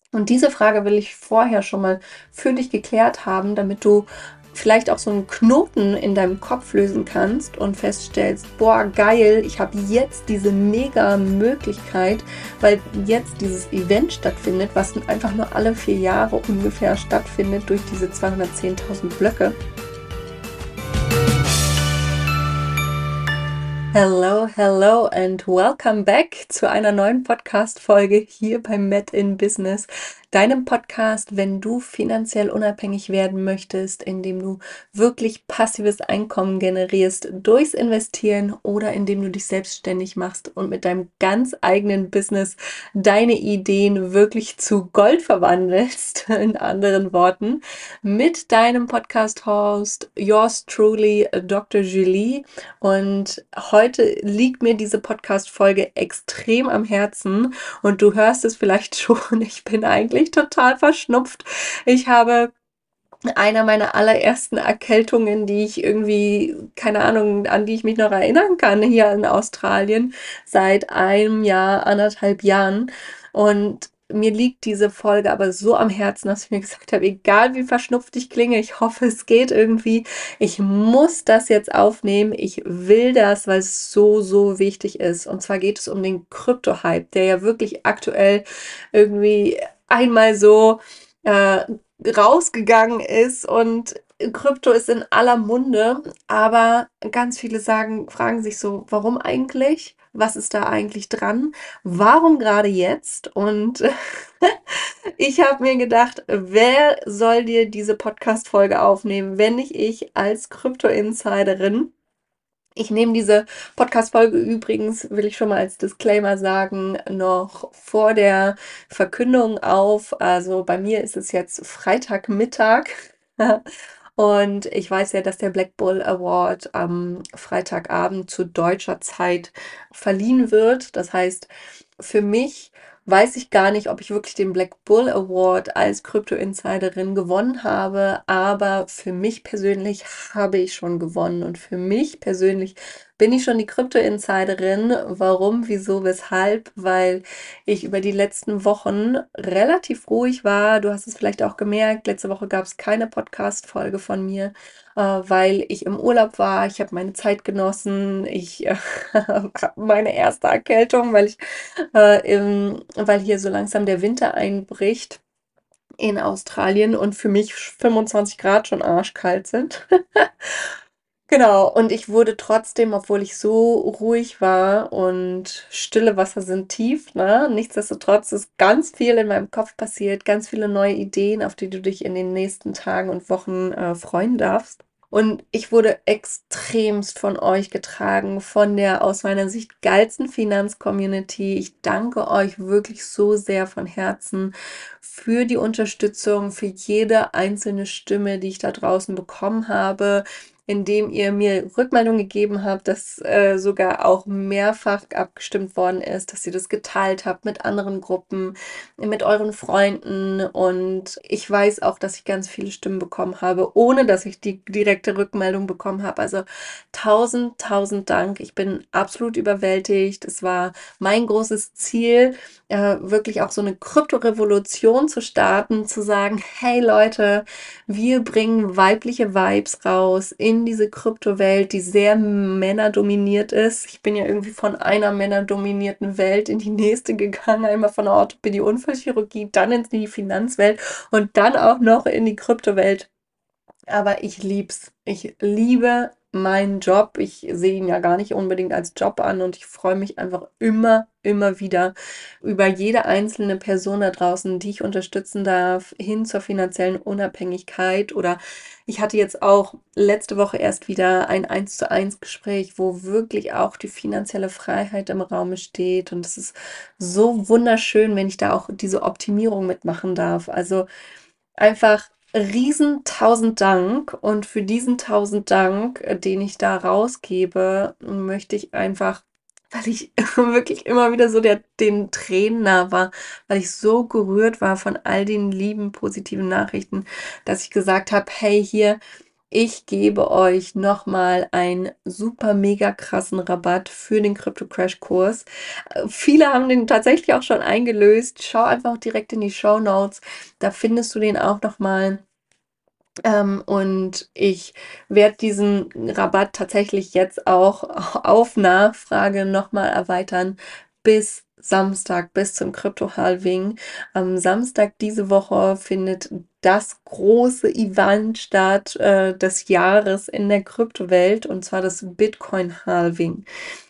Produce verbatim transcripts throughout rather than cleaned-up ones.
Und diese Frage will ich vorher schon mal für dich geklärt haben, damit du vielleicht auch so einen Knoten in deinem Kopf lösen kannst und feststellst, boah, geil, ich habe jetzt diese mega Möglichkeit, weil jetzt dieses Event stattfindet, was einfach nur alle vier Jahre ungefähr stattfindet durch diese zweihundertzehntausend Blöcke. Hello, hello and welcome back zu einer neuen Podcast-Folge hier beim Met in Business, deinem Podcast, wenn du finanziell unabhängig werden möchtest, indem du wirklich passives Einkommen generierst durchs Investieren oder indem du dich selbstständig machst und mit deinem ganz eigenen Business deine Ideen wirklich zu Gold verwandelst, in anderen Worten, mit deinem Podcast-Host, yours truly, Doktor Julie. Und heute liegt mir diese Podcast-Folge extrem am Herzen und du hörst es vielleicht schon, ich bin eigentlich total verschnupft. Ich habe einer meiner allerersten Erkältungen, die ich irgendwie, keine Ahnung, an die ich mich noch erinnern kann, hier in Australien, seit einem Jahr, anderthalb Jahren. Und mir liegt diese Folge aber so am Herzen, dass ich mir gesagt habe, egal wie verschnupft ich klinge, ich hoffe, es geht irgendwie. Ich muss das jetzt aufnehmen. Ich will das, weil es so, so wichtig ist. Und zwar geht es um den Krypto-Hype, der ja wirklich aktuell irgendwie einmal so äh, rausgegangen ist und Krypto ist in aller Munde, aber ganz viele sagen, fragen sich so, warum eigentlich? Was ist da eigentlich dran? Warum gerade jetzt? Und ich habe mir gedacht, wer soll dir diese Podcast-Folge aufnehmen, wenn nicht ich als Krypto-Insiderin? Ich nehme diese Podcast-Folge übrigens, will ich schon mal als Disclaimer sagen, noch vor der Verkündung auf. Also bei mir ist es jetzt Freitagmittag. Und ich weiß ja, dass der Black Bull Award am Freitagabend zu deutscher Zeit verliehen wird. Das heißt, für mich weiß ich gar nicht, ob ich wirklich den Black Bull Award als Krypto-Insiderin gewonnen habe, aber für mich persönlich habe ich schon gewonnen und für mich persönlich bin ich schon die Krypto-Insiderin. Warum, wieso, weshalb? Weil ich über die letzten Wochen relativ ruhig war. Du hast es vielleicht auch gemerkt, letzte Woche gab es keine Podcast-Folge von mir, äh, weil ich im Urlaub war. Ich habe meine Zeit genossen. Ich äh, habe meine erste Erkältung, weil ich äh, im, weil hier so langsam der Winter einbricht in Australien und für mich fünfundzwanzig Grad schon arschkalt sind. Genau, und ich wurde trotzdem, obwohl ich so ruhig war und stille Wasser sind tief, ne? Nichtsdestotrotz ist ganz viel in meinem Kopf passiert, ganz viele neue Ideen, auf die du dich in den nächsten Tagen und Wochen äh, freuen darfst. Und ich wurde extremst von euch getragen, von der aus meiner Sicht geilsten Finanzcommunity. Ich danke euch wirklich so sehr von Herzen für die Unterstützung, für jede einzelne Stimme, die ich da draußen bekommen habe, indem ihr mir Rückmeldung gegeben habt, dass äh, sogar auch mehrfach abgestimmt worden ist, dass ihr das geteilt habt mit anderen Gruppen, mit euren Freunden. Und ich weiß auch, dass ich ganz viele Stimmen bekommen habe, ohne dass ich die direkte Rückmeldung bekommen habe. Also tausend, tausend Dank. Ich bin absolut überwältigt. Es war mein großes Ziel, äh, wirklich auch so eine Kryptorevolution zu starten, zu sagen, hey Leute, wir bringen weibliche Vibes raus in diese Kryptowelt, die sehr männerdominiert ist. Ich bin ja irgendwie von einer männerdominierten Welt in die nächste gegangen, einmal von der Orthopädie, Unfallchirurgie, dann in die Finanzwelt und dann auch noch in die Kryptowelt. Aber ich lieb's. Ich liebe meinen Job. Ich sehe ihn ja gar nicht unbedingt als Job an und ich freue mich einfach immer, immer wieder über jede einzelne Person da draußen, die ich unterstützen darf, hin zur finanziellen Unabhängigkeit. Oder ich hatte jetzt auch letzte Woche erst wieder ein eins zu eins Gespräch, wo wirklich auch die finanzielle Freiheit im Raum steht. Und es ist so wunderschön, wenn ich da auch diese Optimierung mitmachen darf. Also einfach riesen tausend Dank und für diesen tausend Dank, äh, den ich da rausgebe, möchte ich einfach, weil ich wirklich immer wieder so der, den Tränen nah war, weil ich so gerührt war von all den lieben, positiven Nachrichten, dass ich gesagt habe, hey, hier, Ich gebe euch nochmal einen super mega krassen Rabatt für den Krypto-Crash-Kurs. Äh, Viele haben den tatsächlich auch schon eingelöst. Schau einfach direkt in die Show Notes. Da findest du den auch nochmal. Ähm, und ich werde diesen Rabatt tatsächlich jetzt auch auf Nachfrage nochmal erweitern bis Samstag, bis zum Krypto-Halving. Am Samstag diese Woche findet das große Event statt äh, des Jahres in der Kryptowelt, und zwar das Bitcoin-Halving.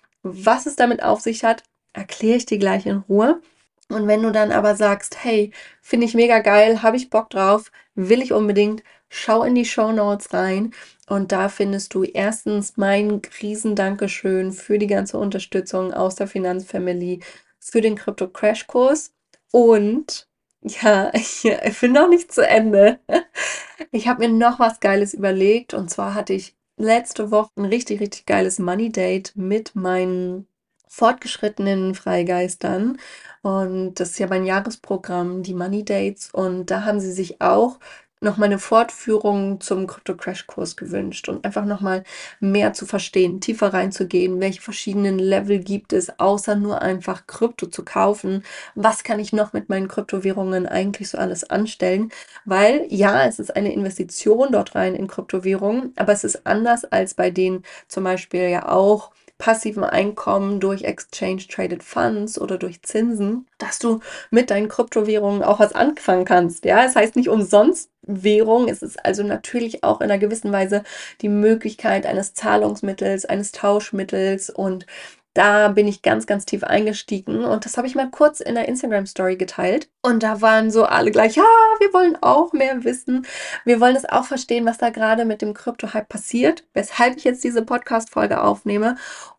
Was es damit auf sich hat, erkläre ich dir gleich in Ruhe. Und wenn du dann aber sagst, hey, finde ich mega geil, habe ich Bock drauf, will ich unbedingt, schau in die Show Notes rein, und da findest du erstens mein riesen Dankeschön für die ganze Unterstützung aus der Finanzfamily für den Krypto-Crash-Kurs. Und ja, ich, ich bin noch nicht zu Ende. Ich habe mir noch was Geiles überlegt, und zwar hatte ich letzte Woche ein richtig, richtig geiles Money Date mit meinen fortgeschrittenen Freigeistern. Und das ist ja mein Jahresprogramm, die Money Dates. Und da haben sie sich auch noch mal eine Fortführung zum Krypto-Crash-Kurs gewünscht und einfach noch mal mehr zu verstehen, tiefer reinzugehen, welche verschiedenen Level gibt es, außer nur einfach Krypto zu kaufen. Was kann ich noch mit meinen Kryptowährungen eigentlich so alles anstellen? Weil ja, es ist eine Investition dort rein in Kryptowährungen, aber es ist anders als bei den zum Beispiel ja auch passiven Einkommen durch Exchange Traded Funds oder durch Zinsen, dass du mit deinen Kryptowährungen auch was anfangen kannst. Ja, es heißt nicht umsonst Währung. Es ist also natürlich auch in einer gewissen Weise die Möglichkeit eines Zahlungsmittels, eines Tauschmittels, und da bin ich ganz, ganz tief eingestiegen, und das habe ich mal kurz in der Instagram-Story geteilt. Und da waren so alle gleich, ja, wir wollen auch mehr wissen. Wir wollen es auch verstehen, was da gerade mit dem Krypto-Hype passiert, weshalb ich jetzt diese Podcast-Folge aufnehme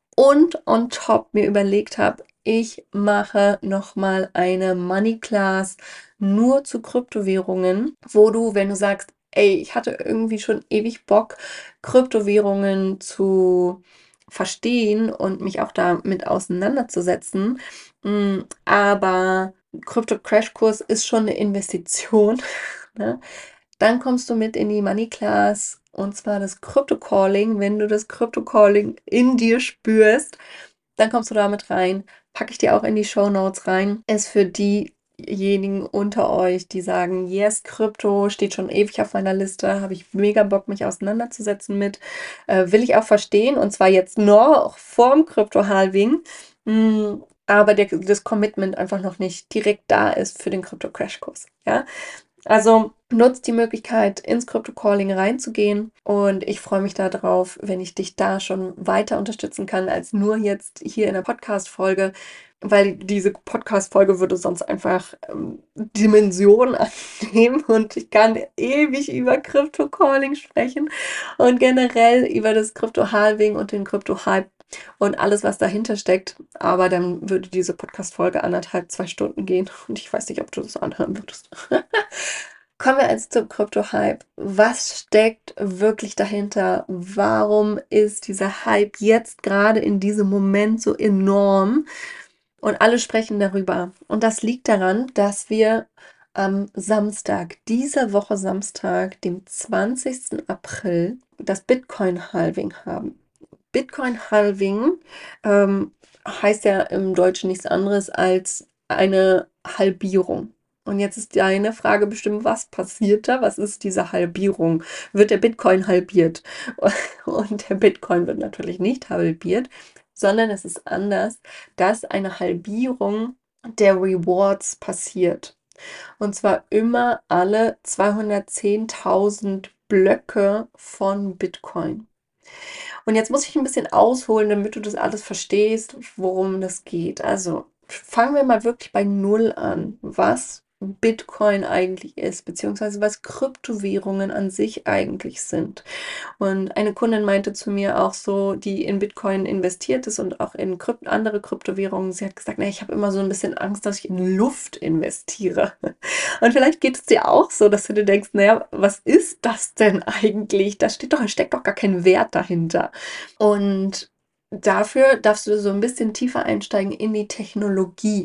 und on top mir überlegt habe, ich mache nochmal eine Money Class nur zu Kryptowährungen, wo du, wenn du sagst, ey, ich hatte irgendwie schon ewig Bock, Kryptowährungen zu verstehen und mich auch damit auseinanderzusetzen, mm, aber Krypto-Crash-Kurs ist schon eine Investition, ne? Dann kommst du mit in die Money Class, und zwar das Crypto Calling. Wenn du das Crypto Calling in dir spürst, dann kommst du damit rein. Packe ich dir auch in die Show Notes rein. Ist für diejenigen unter euch, die sagen, yes, Krypto steht schon ewig auf meiner Liste, habe ich mega Bock, mich auseinanderzusetzen mit. Äh, will ich auch verstehen, und zwar jetzt noch vorm Krypto-Halving. Mm, aber der, das Commitment einfach noch nicht direkt da ist für den Krypto-Crash-Kurs. Ja? Also nutzt die Möglichkeit, ins Crypto Calling reinzugehen, und ich freue mich darauf, wenn ich dich da schon weiter unterstützen kann, als nur jetzt hier in der Podcast-Folge, weil diese Podcast-Folge würde sonst einfach ähm, Dimensionen annehmen, und ich kann ewig über Crypto Calling sprechen und generell über das Crypto Halving und den Crypto Hype und alles, was dahinter steckt. Aber dann würde diese Podcast-Folge anderthalb, zwei Stunden gehen, und ich weiß nicht, ob du das anhören würdest. Kommen wir jetzt zum Krypto-Hype. Was steckt wirklich dahinter? Warum ist dieser Hype jetzt gerade in diesem Moment so enorm? Und alle sprechen darüber. Und das liegt daran, dass wir am Samstag, dieser Woche Samstag, dem zwanzigsten April, das Bitcoin-Halving haben. Bitcoin-Halving ähm, heißt ja im Deutschen nichts anderes als eine Halbierung. Und jetzt ist deine Frage bestimmt, was passiert da? Was ist diese Halbierung? Wird der Bitcoin halbiert? Und der Bitcoin wird natürlich nicht halbiert, sondern es ist anders, dass eine Halbierung der Rewards passiert. Und zwar immer alle zweihundertzehntausend Blöcke von Bitcoin. Und jetzt muss ich ein bisschen ausholen, damit du das alles verstehst, worum das geht. Also fangen wir mal wirklich bei Null an, was Bitcoin eigentlich ist, beziehungsweise was Kryptowährungen an sich eigentlich sind. Und eine Kundin meinte zu mir auch so, die in Bitcoin investiert ist und auch in Krypt andere Kryptowährungen, sie hat gesagt, na, ich habe immer so ein bisschen Angst, dass ich in Luft investiere. Und vielleicht geht es dir auch so, dass du dir denkst, naja, was ist das denn eigentlich? Da steht doch, steckt doch gar kein Wert dahinter. Und dafür darfst du so ein bisschen tiefer einsteigen in die Technologie.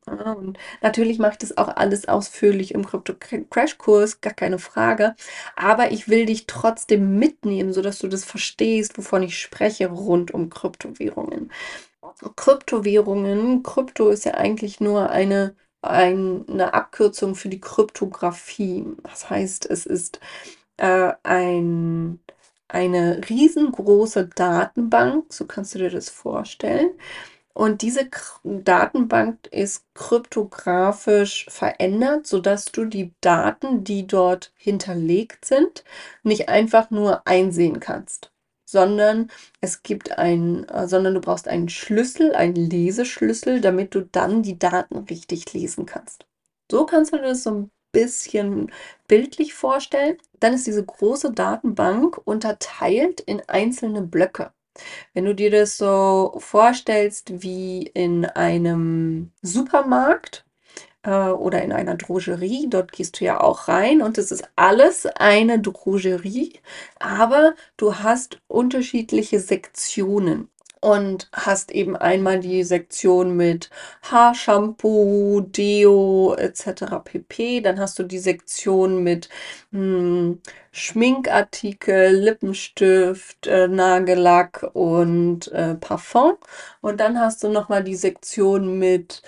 Ja, und natürlich mache ich das auch alles ausführlich im Krypto-Crashkurs, gar keine Frage. Aber ich will dich trotzdem mitnehmen, sodass du das verstehst, wovon ich spreche, rund um Kryptowährungen. Kryptowährungen, Krypto ist ja eigentlich nur eine, ein, eine Abkürzung für die Kryptographie. Das heißt, es ist äh, ein, eine riesengroße Datenbank, so kannst du dir das vorstellen. Und diese K Datenbank ist kryptografisch verändert, sodass du die Daten, die dort hinterlegt sind, nicht einfach nur einsehen kannst, sondern es gibt ein, äh, sondern du brauchst einen Schlüssel, einen Leseschlüssel, damit du dann die Daten richtig lesen kannst. So kannst du dir das so ein bisschen bildlich vorstellen. Dann ist diese große Datenbank unterteilt in einzelne Blöcke. Wenn du dir das so vorstellst wie in einem Supermarkt äh, oder in einer Drogerie, dort gehst du ja auch rein und es ist alles eine Drogerie, aber du hast unterschiedliche Sektionen. Und hast eben einmal die Sektion mit Haarshampoo, Deo et cetera pp. Dann hast du die Sektion mit hm, Schminkartikel, Lippenstift, äh, Nagellack und äh, Parfum. Und dann hast du nochmal die Sektion mit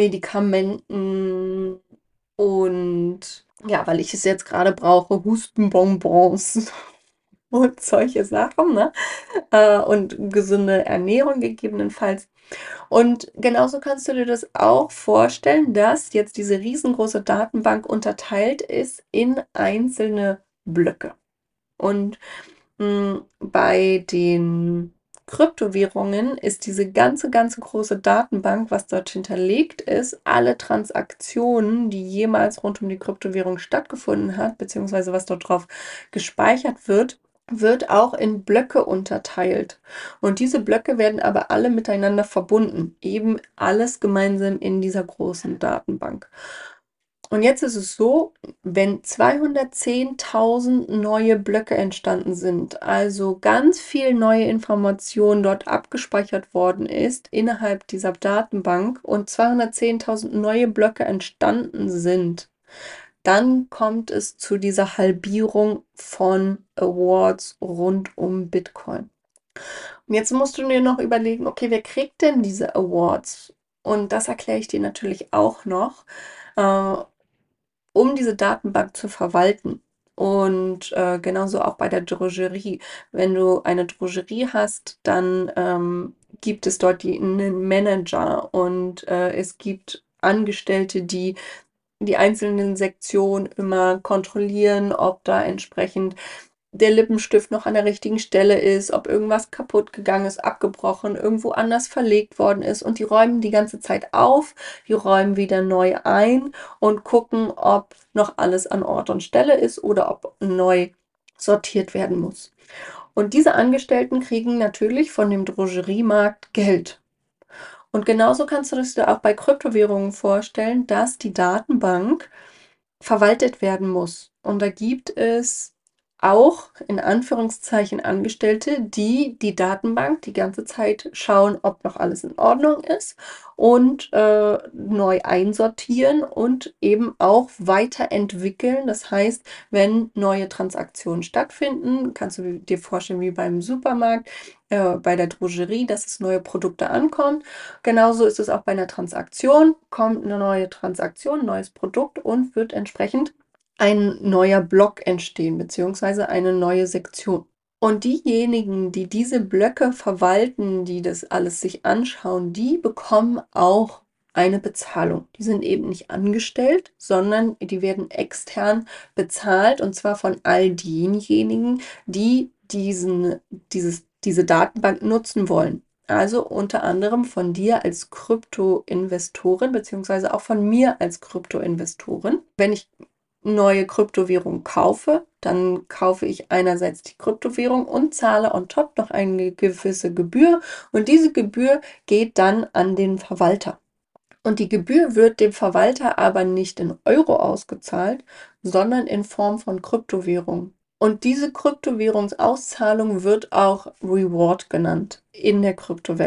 Medikamenten und ja, weil ich es jetzt gerade brauche, Hustenbonbons und solche Sachen, ne? Äh, und gesunde Ernährung gegebenenfalls. Und genauso kannst du dir das auch vorstellen, dass jetzt diese riesengroße Datenbank unterteilt ist in einzelne Blöcke. Und mh, bei den Kryptowährungen ist diese ganze, ganze große Datenbank, was dort hinterlegt ist, alle Transaktionen, die jemals rund um die Kryptowährung stattgefunden hat, beziehungsweise was dort drauf gespeichert wird, wird auch in Blöcke unterteilt. Und diese Blöcke werden aber alle miteinander verbunden, eben alles gemeinsam in dieser großen Datenbank. Und jetzt ist es so, wenn zweihundertzehntausend neue Blöcke entstanden sind, also ganz viel neue Information dort abgespeichert worden ist innerhalb dieser Datenbank und zweihundertzehntausend neue Blöcke entstanden sind, dann kommt es zu dieser Halbierung von Awards rund um Bitcoin. Und jetzt musst du dir noch überlegen, okay, wer kriegt denn diese Awards? Und das erkläre ich dir natürlich auch noch. Äh, um diese Datenbank zu verwalten. Und äh, genauso auch bei der Drogerie. Wenn du eine Drogerie hast, dann ähm, gibt es dort die, einen Manager und äh, es gibt Angestellte, die die einzelnen Sektionen immer kontrollieren, ob da entsprechend der Lippenstift noch an der richtigen Stelle ist, ob irgendwas kaputt gegangen ist, abgebrochen, irgendwo anders verlegt worden ist. Und die räumen die ganze Zeit auf, die räumen wieder neu ein und gucken, ob noch alles an Ort und Stelle ist oder ob neu sortiert werden muss. Und diese Angestellten kriegen natürlich von dem Drogeriemarkt Geld. Und genauso kannst du das dir auch bei Kryptowährungen vorstellen, dass die Datenbank verwaltet werden muss. Und da gibt es auch in Anführungszeichen Angestellte, die die Datenbank die ganze Zeit schauen, ob noch alles in Ordnung ist und äh, neu einsortieren und eben auch weiterentwickeln. Das heißt, wenn neue Transaktionen stattfinden, kannst du dir vorstellen, wie beim Supermarkt, äh, bei der Drogerie, dass es neue Produkte ankommt. Genauso ist es auch bei einer Transaktion, kommt eine neue Transaktion, ein neues Produkt und wird entsprechend ein neuer Block entstehen, beziehungsweise eine neue Sektion. Und diejenigen, die diese Blöcke verwalten, die das alles sich anschauen, die bekommen auch eine Bezahlung. Die sind eben nicht angestellt, sondern die werden extern bezahlt und zwar von all denjenigen, die diesen, dieses, diese Datenbank nutzen wollen. Also unter anderem von dir als Krypto-Investorin, beziehungsweise auch von mir als Krypto-Investorin. Wenn ich neue Kryptowährung kaufe, dann kaufe ich einerseits die Kryptowährung und zahle on top noch eine gewisse Gebühr und diese Gebühr geht dann an den Verwalter. Und die Gebühr wird dem Verwalter aber nicht in Euro ausgezahlt, sondern in Form von Kryptowährung. Und diese Kryptowährungsauszahlung wird auch Reward genannt in der Kryptowelt.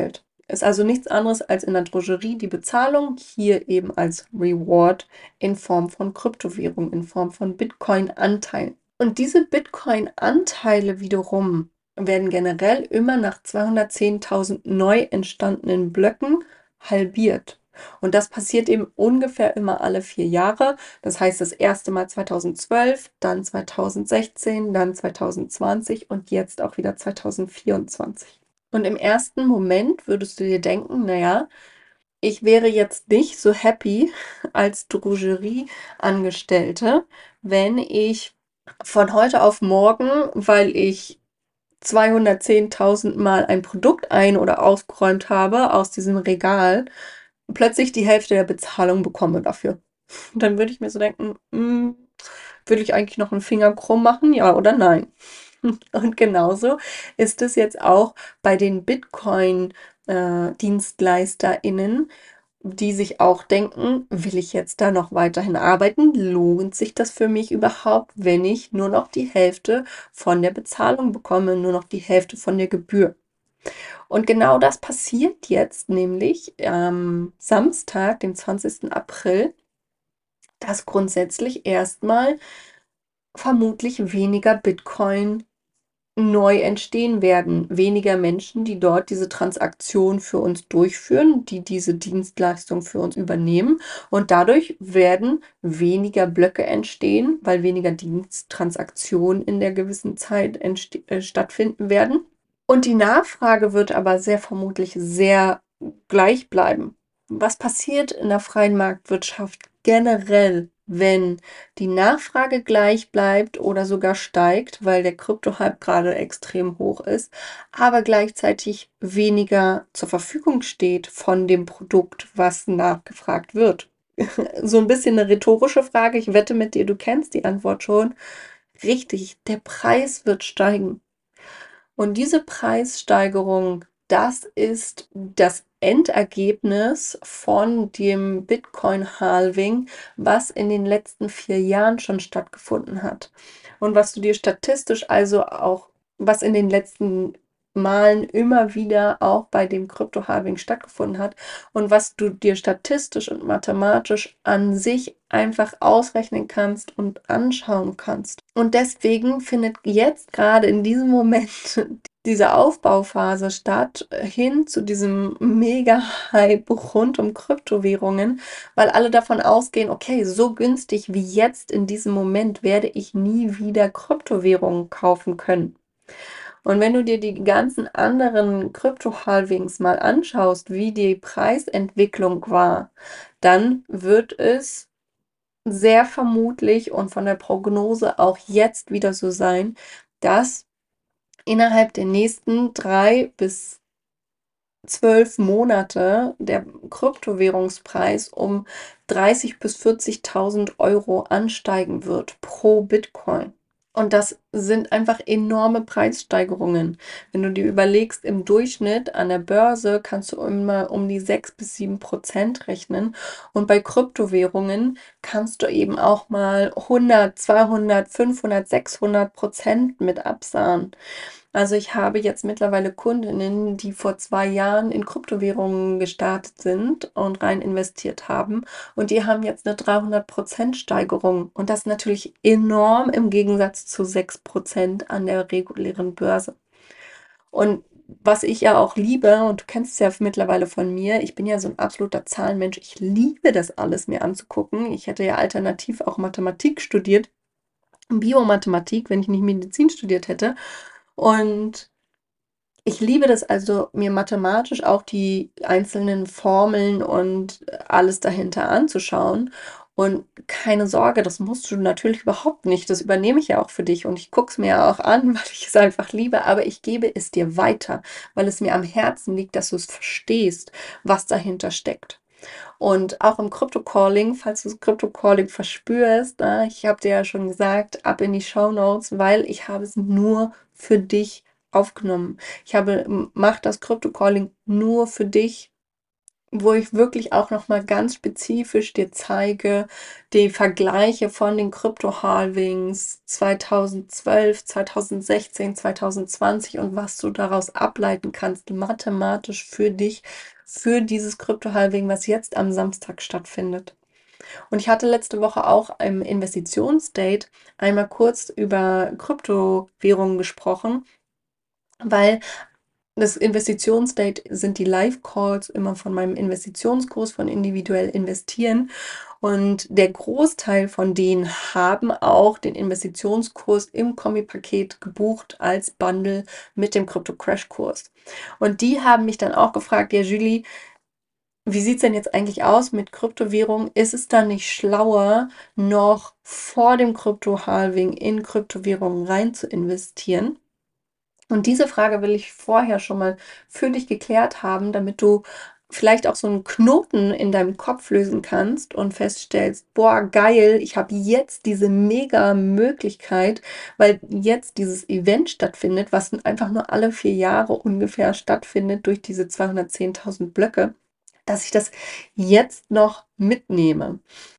Ist also nichts anderes als in der Drogerie die Bezahlung, hier eben als Reward in Form von Kryptowährung, in Form von Bitcoin-Anteilen. Und diese Bitcoin-Anteile wiederum werden generell immer nach zweihundertzehntausend neu entstandenen Blöcken halbiert. Und das passiert eben ungefähr immer alle vier Jahre. Das heißt, das erste Mal zweitausendzwölf, dann zweitausendsechzehn, dann zweitausendzwanzig und jetzt auch wieder zweitausendvierundzwanzig. Und im ersten Moment würdest du dir denken, naja, ich wäre jetzt nicht so happy als Drogerieangestellte, wenn ich von heute auf morgen, weil ich zweihundertzehntausend Mal ein Produkt ein- oder aufgeräumt habe aus diesem Regal, plötzlich die Hälfte der Bezahlung bekomme dafür. Dann würde ich mir so denken, hm, würde ich eigentlich noch einen Finger krumm machen, ja oder nein? Und genauso ist es jetzt auch bei den Bitcoin-DienstleisterInnen, die sich auch denken, will ich jetzt da noch weiterhin arbeiten? Lohnt sich das für mich überhaupt, wenn ich nur noch die Hälfte von der Bezahlung bekomme, nur noch die Hälfte von der Gebühr? Und genau das passiert jetzt nämlich am Samstag, dem zwanzigsten April, dass grundsätzlich erstmal vermutlich weniger Bitcoin neu entstehen werden. Weniger Menschen, die dort diese Transaktion für uns durchführen, die diese Dienstleistung für uns übernehmen. Und dadurch werden weniger Blöcke entstehen, weil weniger Diensttransaktionen in der gewissen Zeit äh, stattfinden werden. Und die Nachfrage wird aber sehr vermutlich sehr gleich bleiben. Was passiert in der freien Marktwirtschaft generell, wenn die Nachfrage gleich bleibt oder sogar steigt, weil der Krypto-Hype gerade extrem hoch ist, aber gleichzeitig weniger zur Verfügung steht von dem Produkt, was nachgefragt wird? So ein bisschen eine rhetorische Frage. Ich wette mit dir, du kennst die Antwort schon. Richtig, der Preis wird steigen. Und diese Preissteigerung, das ist das Endergebnis von dem Bitcoin-Halving, was in den letzten vier Jahren schon stattgefunden hat. Und was du dir statistisch also auch, was in den letzten Malen immer wieder auch bei dem Krypto-Halving stattgefunden hat und was du dir statistisch und mathematisch an sich einfach ausrechnen kannst und anschauen kannst. Und deswegen findet jetzt gerade in diesem Moment diese Aufbauphase statt, hin zu diesem Mega-Hype rund um Kryptowährungen, weil alle davon ausgehen, okay, so günstig wie jetzt in diesem Moment werde ich nie wieder Kryptowährungen kaufen können. Und wenn du dir die ganzen anderen Krypto-Halvings mal anschaust, wie die Preisentwicklung war, dann wird es sehr vermutlich und von der Prognose auch jetzt wieder so sein, dass innerhalb der nächsten drei bis zwölf Monate der Kryptowährungspreis um dreißig bis vierzigtausend Euro ansteigen wird pro Bitcoin. Und das sind einfach enorme Preissteigerungen. Wenn du dir überlegst, im Durchschnitt an der Börse kannst du immer um die sechs bis sieben Prozent rechnen. Und bei Kryptowährungen kannst du eben auch mal hundert, zweihundert, fünfhundert, sechshundert Prozent mit absahen. Also ich habe jetzt mittlerweile Kundinnen, die vor zwei Jahren in Kryptowährungen gestartet sind und rein investiert haben. Und die haben jetzt eine dreihundert Prozent Steigerung. Und das ist natürlich enorm im Gegensatz zu sechs Prozent an der regulären Börse. Und was ich ja auch liebe, und du kennst es ja mittlerweile von mir, ich bin ja so ein absoluter Zahlenmensch. Ich liebe das alles mir anzugucken. Ich hätte ja alternativ auch Mathematik studiert, Biomathematik, wenn ich nicht Medizin studiert hätte. Und ich liebe das also, mir mathematisch auch die einzelnen Formeln und alles dahinter anzuschauen. Und keine Sorge, das musst du natürlich überhaupt nicht. Das übernehme ich ja auch für dich und ich gucke es mir ja auch an, weil ich es einfach liebe. Aber ich gebe es dir weiter, weil es mir am Herzen liegt, dass du es verstehst, was dahinter steckt. Und auch im Crypto-Calling, falls du das Crypto-Calling verspürst, na, ich habe dir ja schon gesagt, ab in die Shownotes, weil ich habe es nur für dich aufgenommen. Ich habe, mach das Crypto-Calling nur für dich, wo ich wirklich auch noch mal ganz spezifisch dir zeige, die Vergleiche von den Krypto-Halvings zweitausendzwölf, zweitausendsechzehn, zweitausendzwanzig und was du daraus ableiten kannst, mathematisch für dich, für dieses Krypto-Halving, was jetzt am Samstag stattfindet. Und ich hatte letzte Woche auch im Investitionsdate einmal kurz über Kryptowährungen gesprochen, weil das Investitionsdate sind die Live-Calls immer von meinem Investitionskurs von individuell investieren. Und der Großteil von denen haben auch den Investitionskurs im Kombi-Paket gebucht als Bundle mit dem Krypto-Crash-Kurs. Und die haben mich dann auch gefragt, ja Julie, wie sieht es denn jetzt eigentlich aus mit Kryptowährungen? Ist es dann nicht schlauer, noch vor dem Krypto-Halving in Kryptowährungen rein zu investieren? Und diese Frage will ich vorher schon mal für dich geklärt haben, damit du vielleicht auch so einen Knoten in deinem Kopf lösen kannst und feststellst, boah, geil, ich habe jetzt diese mega Möglichkeit, weil jetzt dieses Event stattfindet, was einfach nur alle vier Jahre ungefähr stattfindet durch diese zweihundertzehntausend Blöcke, dass ich das jetzt noch mitnehme.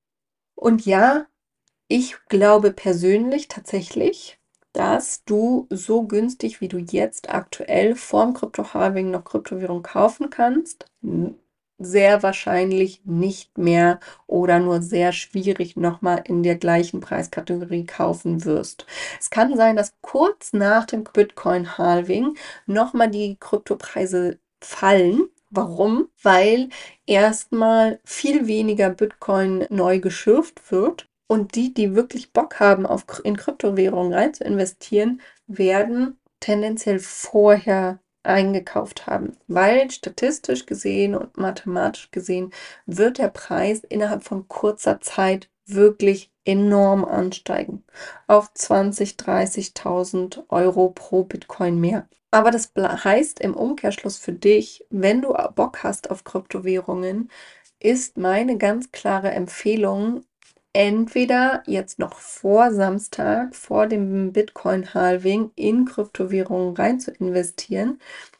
Und ja, ich glaube persönlich tatsächlich, dass du so günstig, wie du jetzt aktuell vorm Krypto-Halving noch Kryptowährung kaufen kannst, n- sehr wahrscheinlich nicht mehr oder nur sehr schwierig nochmal in der gleichen Preiskategorie kaufen wirst. Es kann sein, dass kurz nach dem Bitcoin-Halving nochmal die Kryptopreise fallen. Warum? Weil erstmal viel weniger Bitcoin neu geschürft wird. Und die, die wirklich Bock haben, auf, in Kryptowährungen rein zu investieren, werden tendenziell vorher eingekauft haben, weil statistisch gesehen und mathematisch gesehen wird der Preis innerhalb von kurzer Zeit wirklich enorm ansteigen. Auf zwanzigtausend, dreißigtausend Euro pro Bitcoin mehr. Aber das heißt im Umkehrschluss für dich, wenn du Bock hast auf Kryptowährungen, ist meine ganz klare Empfehlung, entweder jetzt noch vor Samstag, vor dem Bitcoin-Halving in Kryptowährungen rein zu investieren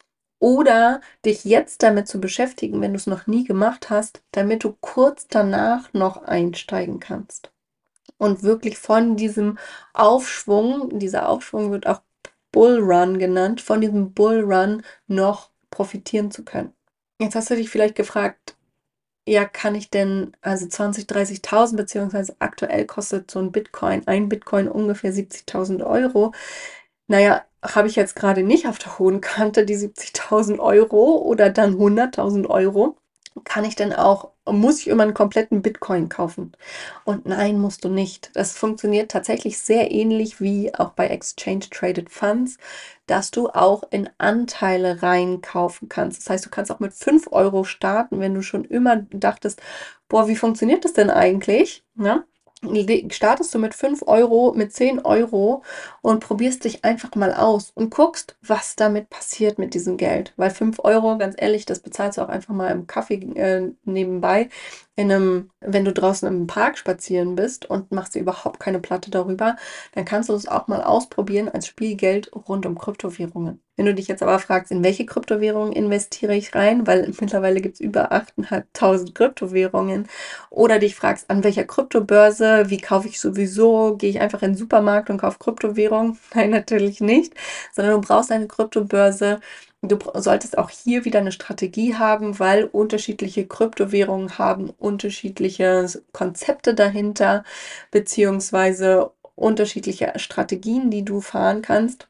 oder dich jetzt damit zu beschäftigen, wenn du es noch nie gemacht hast, damit du kurz danach noch einsteigen kannst. Und wirklich von diesem Aufschwung, dieser Aufschwung wird auch Bullrun genannt, von diesem Bullrun noch profitieren zu können. Jetzt hast du dich vielleicht gefragt, ja, kann ich denn, also zwanzig, dreißigtausend, beziehungsweise aktuell kostet so ein Bitcoin, ein Bitcoin ungefähr siebzigtausend Euro. Naja, habe ich jetzt gerade nicht auf der hohen Kante die siebzigtausend Euro oder dann hunderttausend Euro. Kann ich denn auch, muss ich immer einen kompletten Bitcoin kaufen? Und nein, musst du nicht. Das funktioniert tatsächlich sehr ähnlich wie auch bei Exchange Traded Funds, dass du auch in Anteile reinkaufen kannst. Das heißt, du kannst auch mit fünf Euro starten, wenn du schon immer dachtest, boah, wie funktioniert das denn eigentlich? Ja? Startest du mit fünf Euro, mit zehn Euro und probierst dich einfach mal aus und guckst, was damit passiert mit diesem Geld. Weil fünf Euro, ganz ehrlich, das bezahlst du auch einfach mal im Kaffee äh, nebenbei, in einem, wenn du draußen im Park spazieren bist und machst dir überhaupt keine Platte darüber, dann kannst du es auch mal ausprobieren als Spielgeld rund um Kryptowährungen. Wenn du dich jetzt aber fragst, in welche Kryptowährungen investiere ich rein, weil mittlerweile gibt es über achttausendfünfhundert Kryptowährungen, oder dich fragst, an welcher Kryptobörse, wie kaufe ich sowieso, gehe ich einfach in den Supermarkt und kaufe Kryptowährung? Nein, natürlich nicht, sondern du brauchst eine Kryptobörse. Du solltest auch hier wieder eine Strategie haben, weil unterschiedliche Kryptowährungen haben unterschiedliche Konzepte dahinter, beziehungsweise unterschiedliche Strategien, die du fahren kannst.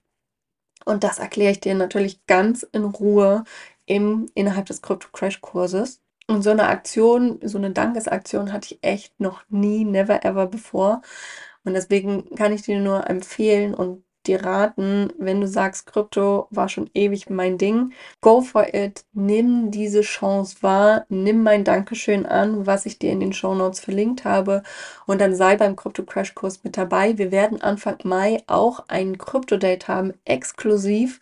Und das erkläre ich dir natürlich ganz in Ruhe im, innerhalb des Krypto-Crash-Kurses. Und so eine Aktion, so eine Dankesaktion hatte ich echt noch nie, never ever bevor. Und deswegen kann ich dir nur empfehlen und dir raten, wenn du sagst, Krypto war schon ewig mein Ding, go for it, nimm diese Chance wahr, nimm mein Dankeschön an, was ich dir in den Shownotes verlinkt habe und dann sei beim Krypto-Crash-Kurs mit dabei. Wir werden Anfang Mai auch ein Krypto-Date haben, exklusiv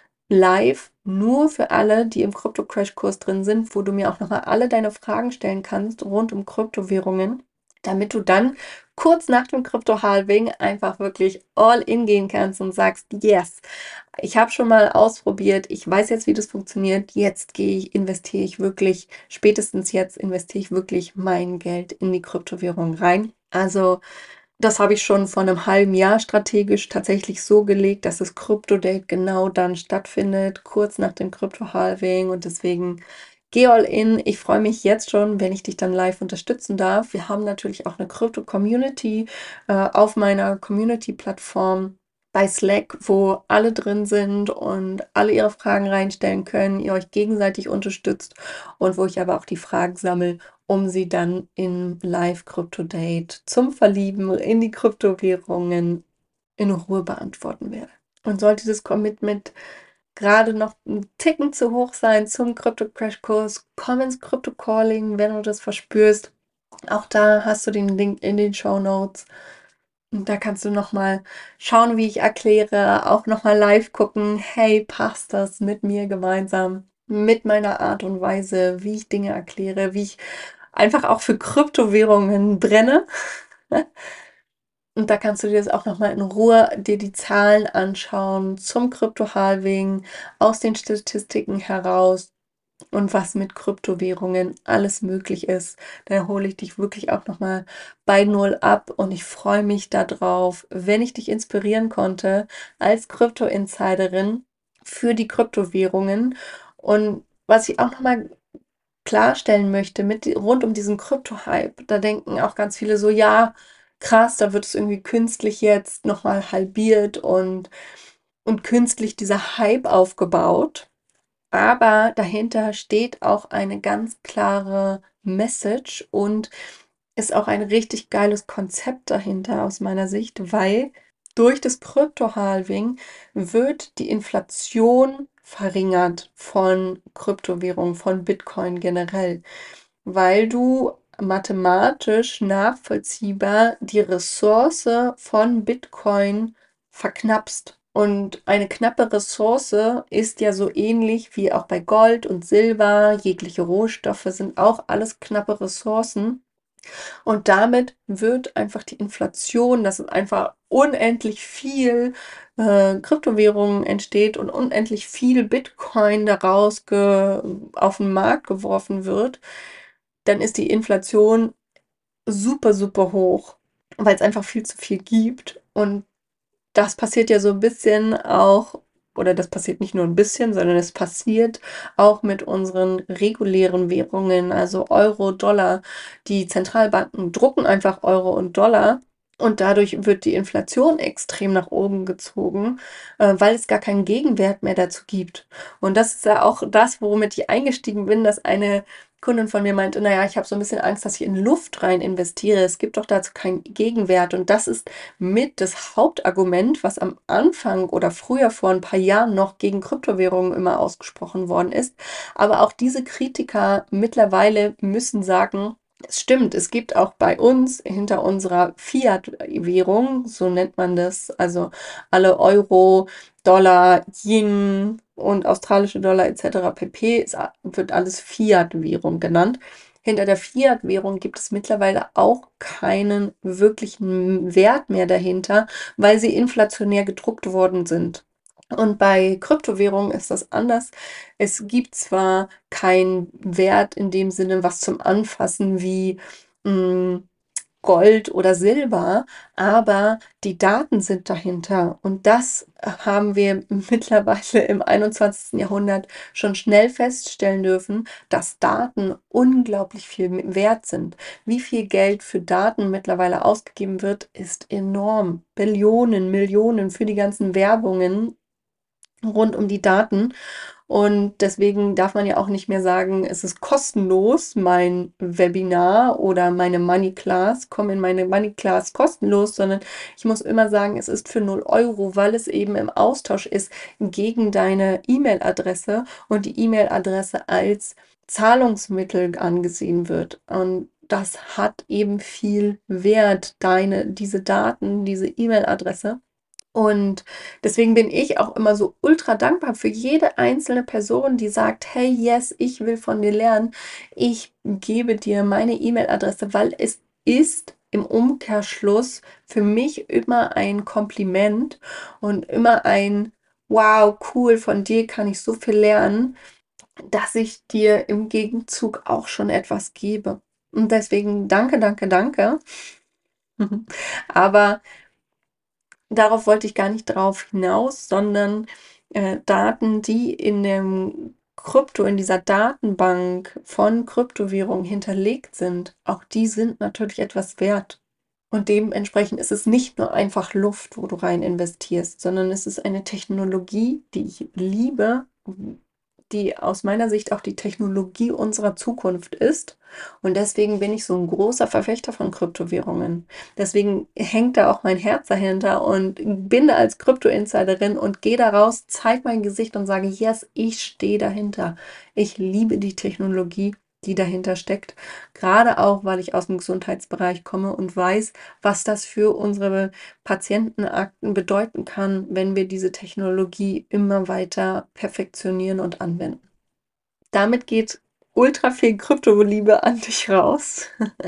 live, nur für alle, die im Krypto-Crash-Kurs drin sind, wo du mir auch nochmal alle deine Fragen stellen kannst rund um Kryptowährungen, damit du dann kurz nach dem Krypto-Halving einfach wirklich all in gehen kannst und sagst, yes, ich habe schon mal ausprobiert, ich weiß jetzt, wie das funktioniert, jetzt gehe ich, investiere ich wirklich, spätestens jetzt investiere ich wirklich mein Geld in die Kryptowährung rein. Also das habe ich schon vor einem halben Jahr strategisch tatsächlich so gelegt, dass das Krypto-Date genau dann stattfindet, kurz nach dem Krypto-Halving, und deswegen geh all in. Ich freue mich jetzt schon, wenn ich dich dann live unterstützen darf. Wir haben natürlich auch eine Krypto-Community äh, auf meiner Community-Plattform bei Slack, wo alle drin sind und alle ihre Fragen reinstellen können, ihr euch gegenseitig unterstützt und wo ich aber auch die Fragen sammle, um sie dann im Live-Krypto-Date zum Verlieben in die Kryptowährungen in Ruhe beantworten werde. Und sollte das Commitment gerade noch ein Ticken zu hoch sein zum Krypto-Crash-Kurs, komm ins Krypto-Calling, wenn du das verspürst. Auch da hast du den Link in den Show Notes. Und da kannst du nochmal schauen, wie ich erkläre, auch nochmal live gucken, hey, passt das mit mir gemeinsam, mit meiner Art und Weise, wie ich Dinge erkläre, wie ich einfach auch für Kryptowährungen brenne. Und da kannst du dir das auch nochmal in Ruhe dir die Zahlen anschauen zum Krypto-Halving aus den Statistiken heraus und was mit Kryptowährungen alles möglich ist. Da hole ich dich wirklich auch nochmal bei Null ab und ich freue mich darauf, wenn ich dich inspirieren konnte als Krypto-Insiderin für die Kryptowährungen. Und was ich auch nochmal klarstellen möchte mit rund um diesen Krypto-Hype, da denken auch ganz viele so, ja, krass, da wird es irgendwie künstlich jetzt nochmal halbiert und, und künstlich dieser Hype aufgebaut. Aber dahinter steht auch eine ganz klare Message und ist auch ein richtig geiles Konzept dahinter aus meiner Sicht, weil durch das Krypto-Halving wird die Inflation verringert von Kryptowährungen, von Bitcoin generell, weil du mathematisch nachvollziehbar die Ressource von Bitcoin verknappst. Und eine knappe Ressource ist ja so ähnlich wie auch bei Gold und Silber. Jegliche Rohstoffe sind auch alles knappe Ressourcen. Und damit wird einfach die Inflation, dass es einfach unendlich viel äh, Kryptowährungen entsteht und unendlich viel Bitcoin daraus ge auf den Markt geworfen wird, dann ist die Inflation super, super hoch, weil es einfach viel zu viel gibt. Und das passiert ja so ein bisschen auch, oder das passiert nicht nur ein bisschen, sondern es passiert auch mit unseren regulären Währungen, also Euro, Dollar. Die Zentralbanken drucken einfach Euro und Dollar. Und dadurch wird die Inflation extrem nach oben gezogen, äh, weil es gar keinen Gegenwert mehr dazu gibt. Und das ist ja auch das, womit ich eingestiegen bin, dass eine Kundin von mir meinte, naja, ich habe so ein bisschen Angst, dass ich in Luft rein investiere. Es gibt doch dazu keinen Gegenwert. Und das ist mit das Hauptargument, was am Anfang oder früher vor ein paar Jahren noch gegen Kryptowährungen immer ausgesprochen worden ist. Aber auch diese Kritiker mittlerweile müssen sagen, es stimmt, es gibt auch bei uns hinter unserer Fiat-Währung, so nennt man das, also alle Euro, Dollar, Yen und australische Dollar et cetera pp. Es wird alles Fiat-Währung genannt. Hinter der Fiat-Währung gibt es mittlerweile auch keinen wirklichen Wert mehr dahinter, weil sie inflationär gedruckt worden sind. Und bei Kryptowährungen ist das anders. Es gibt zwar keinen Wert in dem Sinne, was zum Anfassen wie mh, Gold oder Silber, aber die Daten sind dahinter. Und das haben wir mittlerweile im einundzwanzigsten Jahrhundert schon schnell feststellen dürfen, dass Daten unglaublich viel wert sind. Wie viel Geld für Daten mittlerweile ausgegeben wird, ist enorm. Billionen, Millionen für die ganzen Werbungen rund um die Daten. Und deswegen darf man ja auch nicht mehr sagen, es ist kostenlos, mein Webinar oder meine Money Class, komm in meine Money Class kostenlos, sondern ich muss immer sagen, es ist für null Euro, weil es eben im Austausch ist gegen deine E-Mail-Adresse und die E-Mail-Adresse als Zahlungsmittel angesehen wird. Und das hat eben viel Wert, deine, diese Daten, diese E-Mail-Adresse. Und deswegen bin ich auch immer so ultra dankbar für jede einzelne Person, die sagt, hey, yes, ich will von dir lernen. Ich gebe dir meine E-Mail-Adresse, weil es ist im Umkehrschluss für mich immer ein Kompliment und immer ein wow, cool, von dir kann ich so viel lernen, dass ich dir im Gegenzug auch schon etwas gebe. Und deswegen danke, danke, danke. Aber darauf wollte ich gar nicht drauf hinaus, sondern äh, Daten, die in dem Krypto, in dieser Datenbank von Kryptowährungen hinterlegt sind, auch die sind natürlich etwas wert. Und dementsprechend ist es nicht nur einfach Luft, wo du rein investierst, sondern es ist eine Technologie, die ich liebe, die aus meiner Sicht auch die Technologie unserer Zukunft ist. Und deswegen bin ich so ein großer Verfechter von Kryptowährungen. Deswegen hängt da auch mein Herz dahinter und bin da als Krypto-Insiderin und gehe da raus, zeige mein Gesicht und sage, yes, ich stehe dahinter. Ich liebe die Technologie, die dahinter steckt. Gerade auch, weil ich aus dem Gesundheitsbereich komme und weiß, was das für unsere Patientenakten bedeuten kann, wenn wir diese Technologie immer weiter perfektionieren und anwenden. Damit geht ultra viel Kryptoliebe an dich raus.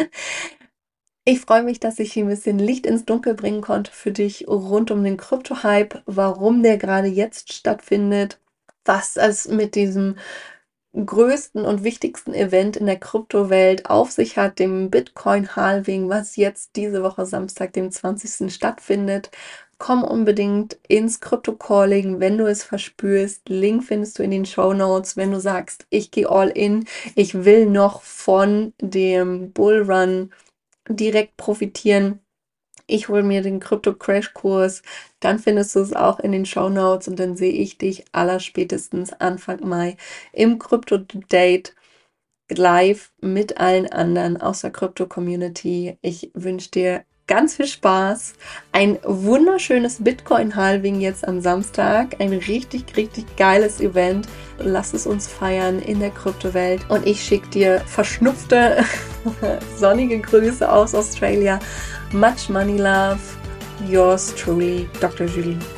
Ich freue mich, dass ich hier ein bisschen Licht ins Dunkel bringen konnte für dich rund um den Krypto-Hype, warum der gerade jetzt stattfindet, was es mit diesem größten und wichtigsten Event in der Kryptowelt auf sich hat, dem Bitcoin-Halving, was jetzt diese Woche Samstag, dem zwanzigsten stattfindet. Komm unbedingt ins Crypto-Calling, wenn du es verspürst. Link findest du in den Shownotes, wenn du sagst, ich gehe all in, ich will noch von dem Bullrun direkt profitieren. Ich hole mir den Krypto-Crash-Kurs, dann findest du es auch in den Shownotes und dann sehe ich dich allerspätestens Anfang Mai im Crypto-Date live mit allen anderen aus der Krypto-Community. Ich wünsche dir ganz viel Spaß, ein wunderschönes Bitcoin-Halving jetzt am Samstag, ein richtig, richtig geiles Event. Lass es uns feiern in der Kryptowelt und ich schicke dir verschnupfte, sonnige Grüße aus Australia. Much money love, yours truly, Doktor Julie.